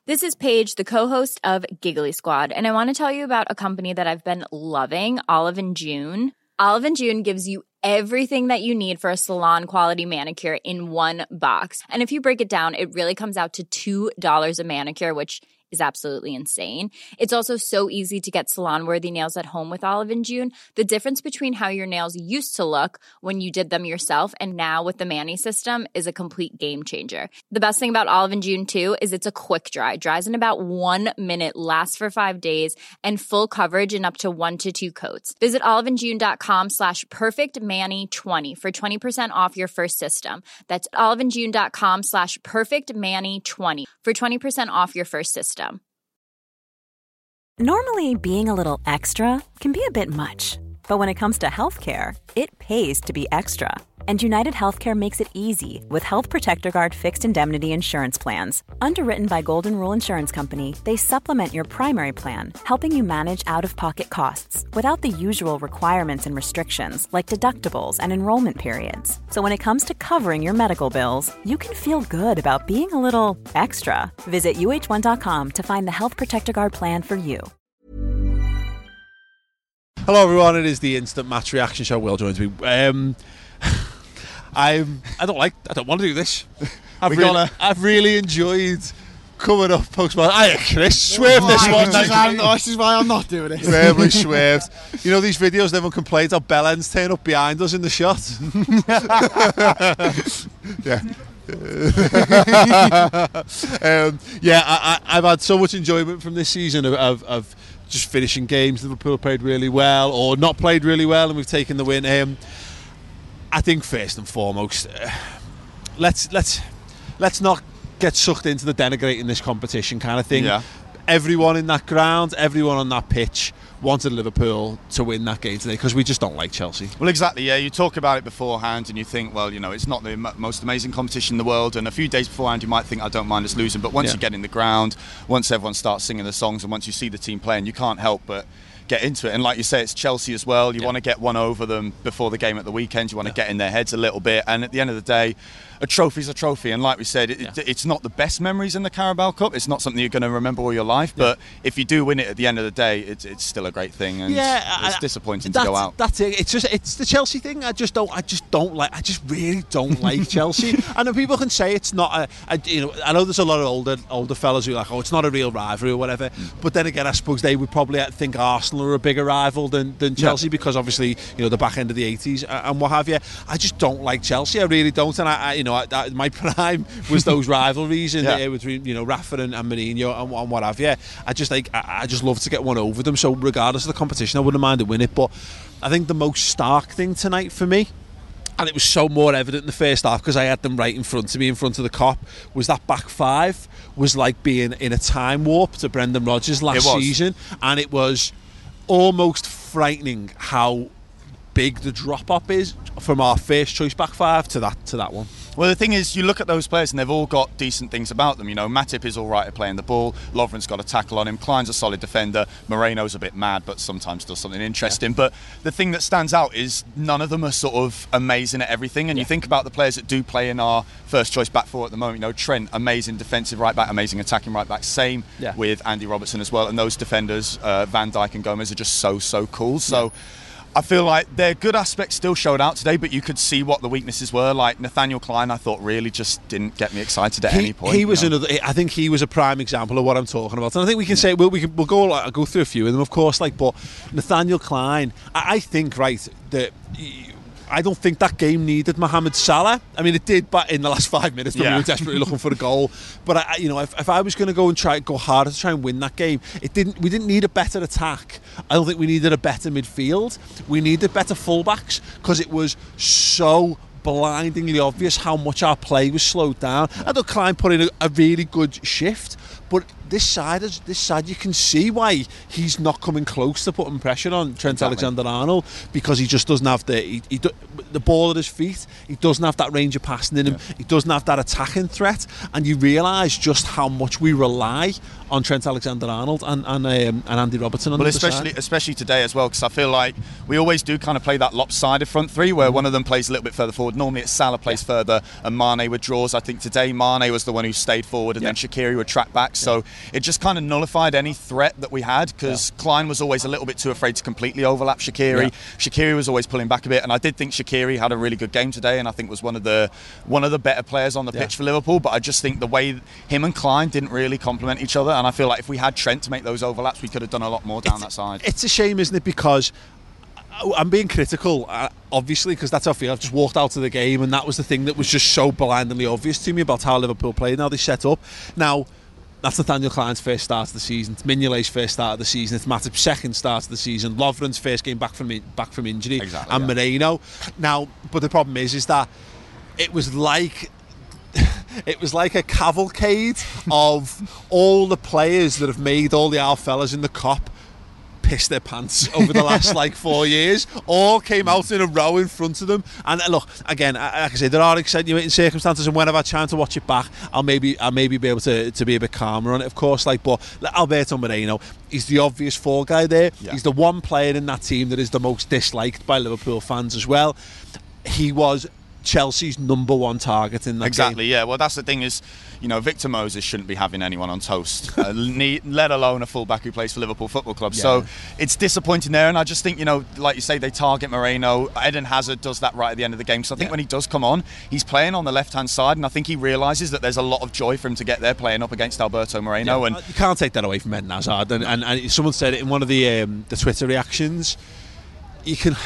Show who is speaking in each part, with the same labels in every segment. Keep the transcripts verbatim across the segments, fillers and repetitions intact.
Speaker 1: This is Paige, the co-host of Giggly Squad, and I want to tell you about a company that I've been loving, Olive and June. Olive and June gives you everything that you need for a salon-quality manicure in one box. And if you break it down, it really comes out to two dollars a manicure, which is absolutely insane. It's also so easy to get salon-worthy nails at home with Olive and June. The difference between how your nails used to look when you did them yourself and now with the Mani system is a complete game changer. The best thing about Olive and June, too, is it's a quick dry. Dries in about one minute, lasts for five days, and full coverage in up to one to two coats. Visit oliveandjune.com slash perfectmani20 for twenty percent off your first system. That's oliveandjune.com slash perfectmani20 for twenty percent off your first system.
Speaker 2: Normally, being a little extra can be a bit much, but when it comes to healthcare, it pays to be extra. And United Healthcare makes it easy with Health Protector Guard fixed indemnity insurance plans. Underwritten by Golden Rule Insurance Company, they supplement your primary plan, helping you manage out-of-pocket costs without the usual requirements and restrictions like deductibles and enrollment periods. So when it comes to covering your medical bills, you can feel good about being a little extra. Visit U H one dot com to find the Health Protector Guard plan for you.
Speaker 3: Hello everyone, it is the Instant Match Reaction Show. Will joins me. Um, I'm, I don't like, I don't want to do this. I've, really,
Speaker 4: gonna...
Speaker 3: I've really enjoyed coming up post-match. Hiya Chris, swerve this one.
Speaker 4: This is, why this is why I'm not doing it.
Speaker 3: Verbally swerved. You know these videos, everyone complains how Bellends turn up behind us in the shot. Yeah. um, yeah, I, I, I've had so much enjoyment from this season of, of, of just finishing games. Liverpool played really well or not played really well and we've taken the win. Um, I think first and foremost, uh, let's let's let's not get sucked into the denigrating this competition kind of thing.
Speaker 4: Yeah.
Speaker 3: Everyone in that ground, everyone on that pitch wanted Liverpool to win that game today because we just don't like Chelsea.
Speaker 4: Well, exactly, yeah. You talk about it beforehand and you think, well, you know, it's not the m- most amazing competition in the world, and a few days beforehand you might think, I don't mind us losing, but once yeah. you get in the ground, once everyone starts singing the songs and once you see the team playing, you can't help but get into it. And like you say, it's Chelsea as well. You yeah. want to get one over them before the game at the weekend. You want to yeah. get in their heads a little bit, and at the end of the day, a trophy's a trophy, and like we said, it, yeah. it, it's not the best memories in the Carabao Cup. It's not something you're going to remember all your life, but yeah. if you do win it at the end of the day, it's, it's still a great thing, and yeah, it's I, disappointing to go out.
Speaker 3: That's it. It's just it's the Chelsea thing. I just don't. I just don't like. I just really don't like Chelsea. And then people can say it's not a, a. You know, I know there's a lot of older older fellas who are like, oh, it's not a real rivalry or whatever. Mm. But then again, I suppose they would probably think Arsenal are a bigger rival than than Chelsea yeah. because obviously you know the back end of the eighties and what have you. I just don't like Chelsea. I really don't, and I, I you know I, I, my prime was those rivalries in yeah. the, between you know Rafa and, and Mourinho and, and what have you. I just like I, I just love to get one over them. So regardless of the competition, I wouldn't mind to win it. But I think the most stark thing tonight for me, and it was so more evident in the first half because I had them right in front of me, in front of the cop, was that back five was like being in a time warp to Brendan Rodgers last season, and it was almost frightening how big the drop up is from our first choice back five to that to that one.
Speaker 4: Well, the thing is, you look at those players and they've all got decent things about them. You know, Matip is all right at playing the ball. Lovren's got a tackle on him. Klein's a solid defender. Moreno's a bit mad, but sometimes does something interesting. Yeah. But the thing that stands out is none of them are sort of amazing at everything. And yeah. you think about the players that do play in our first choice back four at the moment. You know, Trent, amazing defensive right back, amazing attacking right back. Same yeah. with Andy Robertson as well. And those defenders, uh, Van Dijk and Gomez, are just so, so cool. So. Yeah. I feel like their good aspects still showed out today, but you could see what the weaknesses were. Like Nathaniel Klein, I thought really just didn't get me excited at
Speaker 3: he,
Speaker 4: any point.
Speaker 3: He was
Speaker 4: you know?
Speaker 3: another. I think he was a prime example of what I'm talking about, and I think we can yeah. say we'll, we can we'll go like, go through a few of them, of course. Like, but Nathaniel Klein, I, I think right that. I don't think that game needed Mohamed Salah. I mean, it did, but in the last five minutes, when yeah. we were desperately looking for a goal. But I, you know, if, if I was going to go and try go harder to try and win that game, it didn't. We didn't need a better attack. I don't think we needed a better midfield. We needed better fullbacks because it was so blindingly obvious how much our play was slowed down. I thought Klein put in a, a really good shift, but this side is this side you can see why he's not coming close to putting pressure on Trent exactly. Alexander-Arnold, because he just doesn't have the he, he do, the ball at his feet. He doesn't have that range of passing in him. Yeah. He doesn't have that attacking threat, and you realise just how much we rely on Trent Alexander-Arnold and and, um, and Andy Robertson on
Speaker 4: well,
Speaker 3: the
Speaker 4: especially
Speaker 3: side.
Speaker 4: especially today as well, because I feel like we always do kind of play that lopsided front three where one of them plays a little bit further forward forward. Normally it's Salah plays yeah. further and Mane withdraws. I think today Mane was the one who stayed forward and yeah. then Shaqiri would track back. So yeah. it just kind of nullified any threat that we had because yeah. Klein was always a little bit too afraid to completely overlap Shaqiri. Yeah. Shaqiri was always pulling back a bit, and I did think Shaqiri had a really good game today, and I think was one of the one of the better players on the yeah. pitch for Liverpool. But I just think the way him and Klein didn't really complement each other, and I feel like if we had Trent to make those overlaps, we could have done a lot more down
Speaker 3: it's,
Speaker 4: that side.
Speaker 3: It's a shame, isn't it? Because I'm being critical, uh, obviously, because that's how I feel. I've just walked out of the game, and that was the thing that was just so blindingly obvious to me about how Liverpool played and how they set up. Now, that's Nathaniel Klein's first start of the season. It's Mignolet's first start of the season. It's Matip's second start of the season. Lovren's first game back from back from injury,
Speaker 4: exactly,
Speaker 3: and
Speaker 4: yeah.
Speaker 3: Moreno. Now, but the problem is, is that it was like it was like a cavalcade of all the players that have made all the our fellas in the cop piss their pants over the last like four years. All came out in a row in front of them. And uh, look, again, like I say, there are extenuating circumstances, and when I've had time to watch it back, I'll maybe I'll maybe be able to, to be a bit calmer on it, of course. Like, but like, Alberto Moreno, he's the obvious fall guy there. Yeah. He's the one player in that team that is the most disliked by Liverpool fans as well. He was Chelsea's number one target in that
Speaker 4: exactly,
Speaker 3: game.
Speaker 4: yeah. Well, that's the thing is, you know, Victor Moses shouldn't be having anyone on toast, uh, let alone a fullback who plays for Liverpool Football Club. Yeah. So it's disappointing there, and I just think, you know, like you say, they target Moreno. Eden Hazard does that right at the end of the game. So I think yeah. when he does come on, he's playing on the left-hand side, and I think he realises that there's a lot of joy for him to get there playing up against Alberto Moreno. Yeah. And
Speaker 3: you can't take that away from Eden Hazard. And, and, and someone said it in one of the um, the Twitter reactions. You can.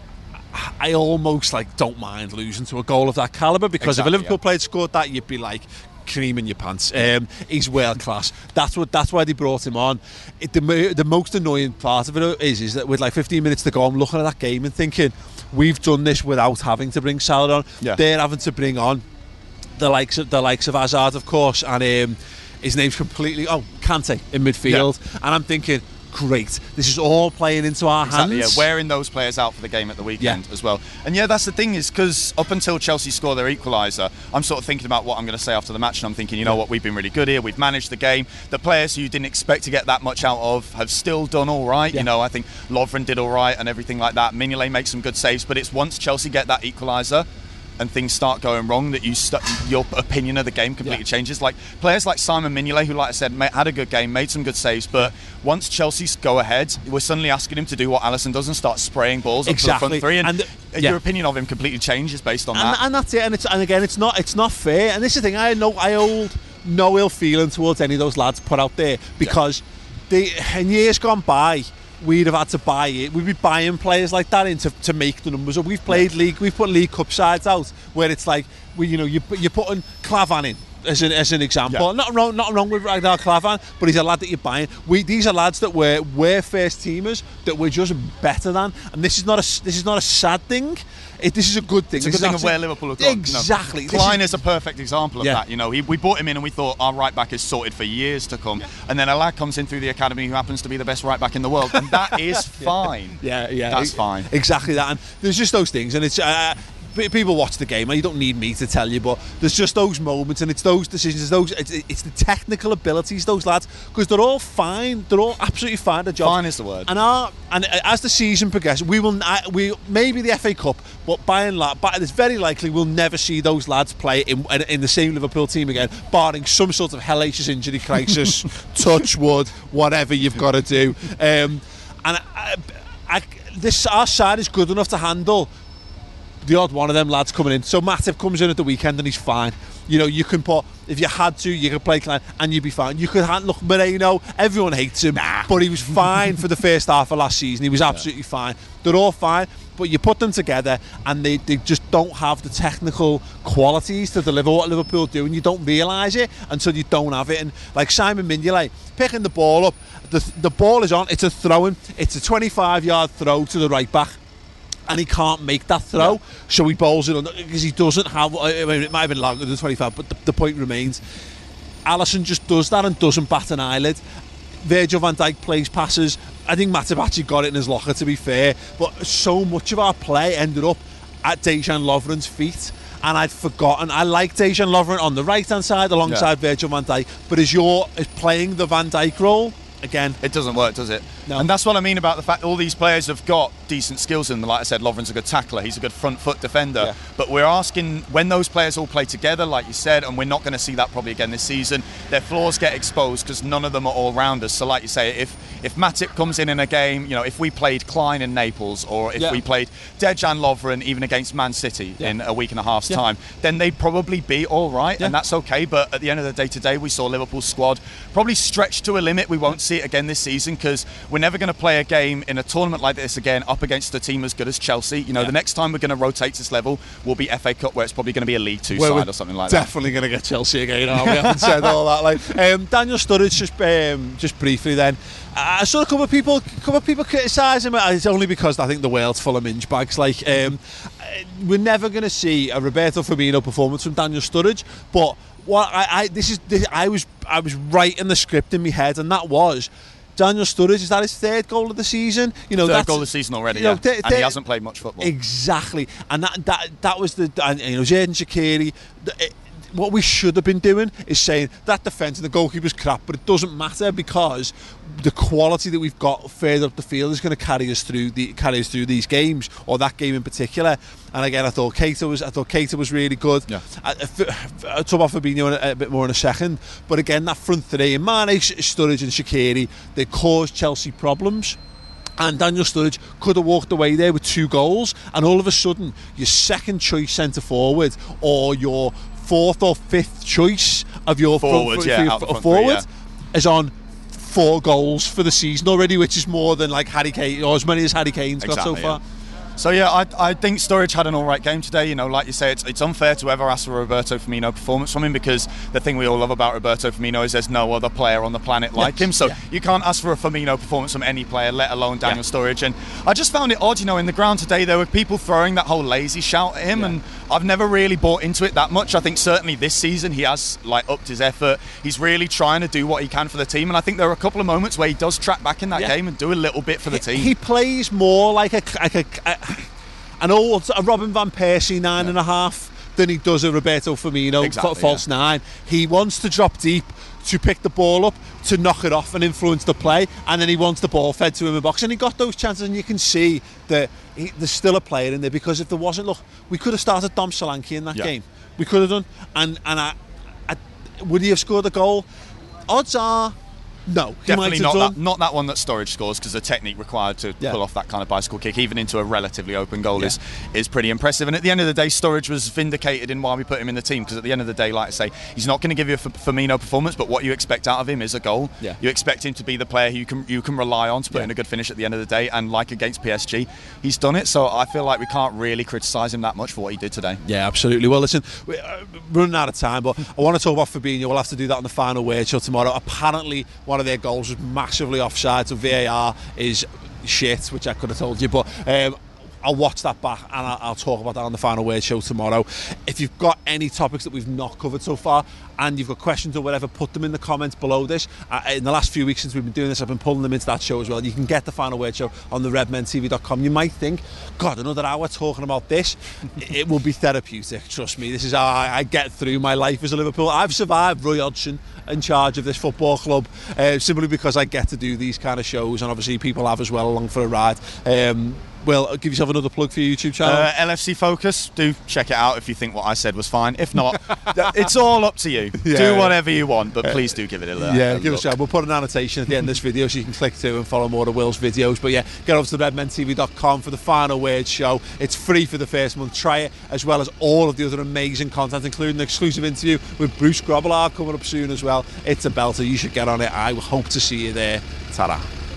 Speaker 3: I almost like don't mind losing to a goal of that calibre, because exactly, if a Liverpool yeah. player scored that, you'd be like creaming your pants. Um, he's world class. That's what. That's why they brought him on. It, the the most annoying part of it is is that with like fifteen minutes to go, I'm looking at that game and thinking, we've done this without having to bring Salah on.
Speaker 4: Yeah.
Speaker 3: They're having to bring on the likes of the likes of Hazard, of course, and um, his name's completely oh Kante in midfield, yeah. and I'm thinking, great, this is all playing into our
Speaker 4: exactly,
Speaker 3: hands.
Speaker 4: Yeah. Wearing those players out for the game at the weekend yeah. as well. And yeah, that's the thing, is because up until Chelsea score their equaliser, I'm sort of thinking about what I'm going to say after the match, and I'm thinking, you know what, we've been really good here, we've managed the game. The players who you didn't expect to get that much out of have still done all right. Yeah. You know, I think Lovren did all right and everything like that. Mignolet makes some good saves, but it's once Chelsea get that equaliser and things start going wrong that you st- your opinion of the game completely yeah. changes. Like players like Simon Mignolet, who, like I said, made, had a good game, made some good saves, but once Chelsea go ahead, we're suddenly asking him to do what Alisson does and start spraying balls
Speaker 3: exactly.
Speaker 4: up to the front three, and, and the,
Speaker 3: yeah.
Speaker 4: your opinion of him completely changes based on
Speaker 3: and,
Speaker 4: that.
Speaker 3: And that's it. And it's and again, it's not it's not fair. And this is the thing. I know I hold no ill feeling towards any of those lads put out there, because yeah. they in years gone by, we'd have had to buy it. We'd be buying players like that in to, to make the numbers up. We've played yeah. league, we've put League Cup sides out where it's like, we, you know, you, you're putting Clavan in as an, as an example. Yeah. Not wrong, not wrong with Ragnar Clavan, but he's a lad that you're buying. We these are lads that were we're first teamers that we're just better than, and this is not a this is not a sad thing. It, this is a good thing.
Speaker 4: It's a
Speaker 3: this
Speaker 4: good thing of where Liverpool have gone.
Speaker 3: Exactly.
Speaker 4: You know, Klein
Speaker 3: is,
Speaker 4: is a perfect example of yeah. that. You know, he, we bought him in and we thought our right back is sorted for years to come, yeah. and then a lad comes in through the academy who happens to be the best right back in the world, and that is fine.
Speaker 3: Yeah, yeah,
Speaker 4: that's fine.
Speaker 3: Exactly that. And there's just those things, and it's. Uh, people watch the game, and you don't need me to tell you, but there's just those moments, and it's those decisions, it's those it's, it's the technical abilities, those lads, because they're all fine, they're all absolutely fine. Their jobs.
Speaker 4: Fine is the word.
Speaker 3: And our and as the season progresses, we will we maybe the F A Cup, but by and large, but it's very likely we'll never see those lads play in in the same Liverpool team again, barring some sort of hellacious injury crisis. Touch wood, whatever you've got to do. Um, and I, I, this our side is good enough to handle the odd one of them lads coming in. So Matip comes in at the weekend and he's fine. You know, you can put, if you had to, you could play Klein and you'd be fine. You could hand, look, Moreno, everyone hates him, nah. but he was fine for the first half of last season. He was absolutely yeah. fine. They're all fine, but you put them together and they, they just don't have the technical qualities to deliver what Liverpool do, and you don't realise it until you don't have it. And like Simon Mignolet, picking the ball up, the, the ball is on, it's a throw-in, it's a twenty-five yard throw to the right back, and he can't make that throw, yeah. so he bowls it under, because he doesn't have, I mean, it might have been longer than twenty-five, but the, the point remains, Alisson just does that and doesn't bat an eyelid. Virgil van Dijk plays passes. I think Matip actually got it in his locker, to be fair, but so much of our play ended up at Dejan Lovren's feet, and I'd forgotten. I like Dejan Lovren on the right hand side alongside yeah. Virgil van Dijk, but as you're as playing the Van Dijk role, again,
Speaker 4: it doesn't work, does it?
Speaker 3: No.
Speaker 4: And that's what I mean about the fact that all these players have got decent skills in them. Like I said, Lovren's a good tackler, he's a good front foot defender.
Speaker 3: Yeah.
Speaker 4: But we're asking, when those players all play together, like you said, and we're not going to see that probably again this season, their flaws get exposed because none of them are all-rounders. So like you say, if if Matip comes in in a game, you know, if we played Klein in Naples, or if
Speaker 3: yeah.
Speaker 4: we played Dejan Lovren even against Man City yeah. in a week and a half's
Speaker 3: yeah.
Speaker 4: time, then they'd probably be all right,
Speaker 3: yeah.
Speaker 4: and that's okay. But at the end of the day today, we saw Liverpool's squad probably stretched to a limit. We won't see it again this season because we're never going to play a game in a tournament like this again up against a team as good as Chelsea. You know,
Speaker 3: yeah.
Speaker 4: the next time we're going to rotate this level will be F A Cup, where it's probably going to be a League Two
Speaker 3: Where
Speaker 4: side or something like
Speaker 3: definitely
Speaker 4: that.
Speaker 3: Definitely going to get Chelsea again, aren't we? I haven't said all that. Like um, Daniel Sturridge, just um, just briefly then. I saw a couple of people, a couple of people criticise him. It's only because I think the world's full of minge bags. Like um, we're never going to see a Roberto Firmino performance from Daniel Sturridge. But what I, I this is, this, I was, I was writing the script in my head, and that was Daniel Sturridge. Is that his third goal of the season? You know,
Speaker 4: third
Speaker 3: that's,
Speaker 4: goal of the season already.
Speaker 3: You know,
Speaker 4: yeah.
Speaker 3: th-
Speaker 4: and
Speaker 3: th-
Speaker 4: he hasn't played much football.
Speaker 3: Exactly, and that that that was the and, you know, Xherdan Shaqiri. It, what we should have been doing is saying that defence and the goalkeeper's crap, but it doesn't matter because the quality that we've got further up the field is going to carry us through the carry us through these games, or that game in particular. And again, I thought Keita was I thought Keita was really good.
Speaker 4: Yeah.
Speaker 3: I, I, I'll talk about Fabinho in a, a bit more in a second, but again, that front three, Mane, Sturridge, and Shaqiri, they caused Chelsea problems. And Daniel Sturridge could have walked away there with two goals, and all of a sudden, your second choice centre forward or your fourth or fifth choice of your
Speaker 4: forward,
Speaker 3: front,
Speaker 4: yeah,
Speaker 3: your,
Speaker 4: out the front
Speaker 3: forward
Speaker 4: three, yeah.
Speaker 3: is on four goals for the season already, which is more than like Harry Kane, or as many as Harry Kane's
Speaker 4: exactly,
Speaker 3: got so far.
Speaker 4: Yeah. So yeah, I, I think Sturridge had an all right game today. You know, like you say, it's, it's unfair to ever ask for a Roberto Firmino performance from him, because the thing we all love about Roberto Firmino is there's no other player on the planet like
Speaker 3: yeah,
Speaker 4: him. So
Speaker 3: yeah.
Speaker 4: you can't ask for a Firmino performance from any player, let alone Daniel
Speaker 3: yeah.
Speaker 4: Sturridge. And I just found it odd, you know, in the ground today there were people throwing that whole lazy shout at him,
Speaker 3: yeah.
Speaker 4: and I've never really bought into it that much. I think certainly this season he has like upped his effort. He's really trying to do what he can for the team, and I think there are a couple of moments where he does track back in that
Speaker 3: yeah.
Speaker 4: game and do a little bit for the team.
Speaker 3: He, he plays more like a like a. a an old a Robin van Persie nine yeah. and a half than he does a Roberto Firmino
Speaker 4: exactly,
Speaker 3: f- false
Speaker 4: yeah.
Speaker 3: nine. He wants to drop deep, to pick the ball up, to knock it off and influence the play, and then he wants the ball fed to him in the box, and he got those chances, and you can see that he, there's still a player in there, because if there wasn't, look, we could have started Dom Solanke in that
Speaker 4: yeah.
Speaker 3: game. We could have done, and and I, I, would he have scored a goal? Odds are no, he
Speaker 4: definitely
Speaker 3: might have
Speaker 4: not
Speaker 3: done.
Speaker 4: that, not that one that Sturridge scores, because the technique required to
Speaker 3: yeah.
Speaker 4: pull off that kind of bicycle kick, even into a relatively open goal,
Speaker 3: yeah.
Speaker 4: is is pretty impressive. And at the end of the day, Sturridge was vindicated in why we put him in the team, because at the end of the day, like I say, he's not going to give you a F- Firmino performance, but what you expect out of him is a goal.
Speaker 3: Yeah.
Speaker 4: You expect him to be the player who you can you can rely on to put
Speaker 3: yeah.
Speaker 4: in a good finish at the end of the day, and like against P S G, he's done it. So I feel like we can't really criticise him that much for what he did today.
Speaker 3: Yeah, absolutely. Well, listen, we're uh, running out of time, but I want to talk about Fabinho. We'll have to do that on the final word show tomorrow. Apparently, one of their goals was massively offside, so V A R is shit, which I could have told you, but um, I'll watch that back and I'll, I'll talk about that on the final word show tomorrow. If you've got any topics that we've not covered so far, and you've got questions or whatever, put them in the comments below this. Uh, in the last few weeks since we've been doing this, I've been pulling them into that show as well. You can get the final word show on the red men T V dot com. You might think, God, another hour talking about this. It will be therapeutic, trust me. This is how I, I get through my life as a Liverpool. I've survived Roy Hodgson in charge of this football club, uh, simply because I get to do these kind of shows, and obviously people have as well along for a ride. Um, Well, give yourself another plug for your YouTube channel.
Speaker 4: Uh, L F C Focus, do check it out if you think what I said was fine. If not, it's all up to you.
Speaker 3: Yeah,
Speaker 4: do
Speaker 3: yeah.
Speaker 4: whatever you want, but please do give it a look.
Speaker 3: Yeah,
Speaker 4: a
Speaker 3: give
Speaker 4: look.
Speaker 3: us a shout. We'll put an annotation at the end of this video so you can click to and follow more of Will's videos. But yeah, get over to the red men T V dot com for the final word show. It's free for the first month. Try it, as well as all of the other amazing content, including an exclusive interview with Bruce Grobbelaar coming up soon as well. It's a belter. You should get on it. I hope to see you there. Ta-da.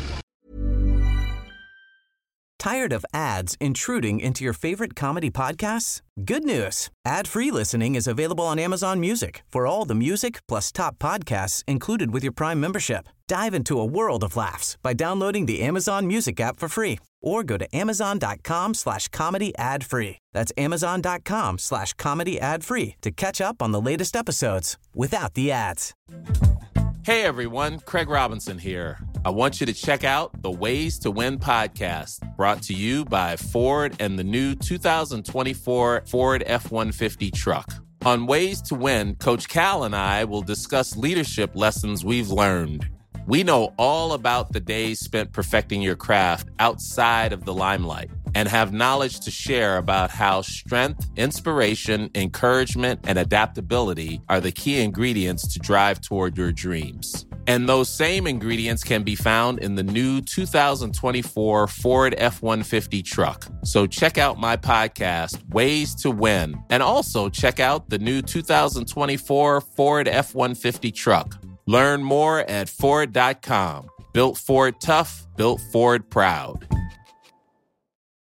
Speaker 5: Tired of ads intruding into your favorite comedy podcasts? Good news. Ad-free listening is available on Amazon Music for all the music plus top podcasts included with your Prime membership. Dive into a world of laughs by downloading the Amazon Music app for free, or go to amazon.com slash comedy ad free. That's amazon.com slash comedy ad free to catch up on the latest episodes without the ads.
Speaker 6: Hey everyone, Craig Robinson here. I want you to check out the Ways to Win podcast, brought to you by Ford and the new two thousand twenty-four Ford F one fifty truck. On Ways to Win, Coach Cal and I will discuss leadership lessons we've learned. We know all about the days spent perfecting your craft outside of the limelight and have knowledge to share about how strength, inspiration, encouragement, and adaptability are the key ingredients to drive toward your dreams. And those same ingredients can be found in the new two thousand twenty-four Ford F one fifty truck. So check out my podcast, Ways to Win, and also check out the new two thousand twenty-four Ford F one fifty truck. Learn more at Ford dot com. Built Ford tough, built Ford proud.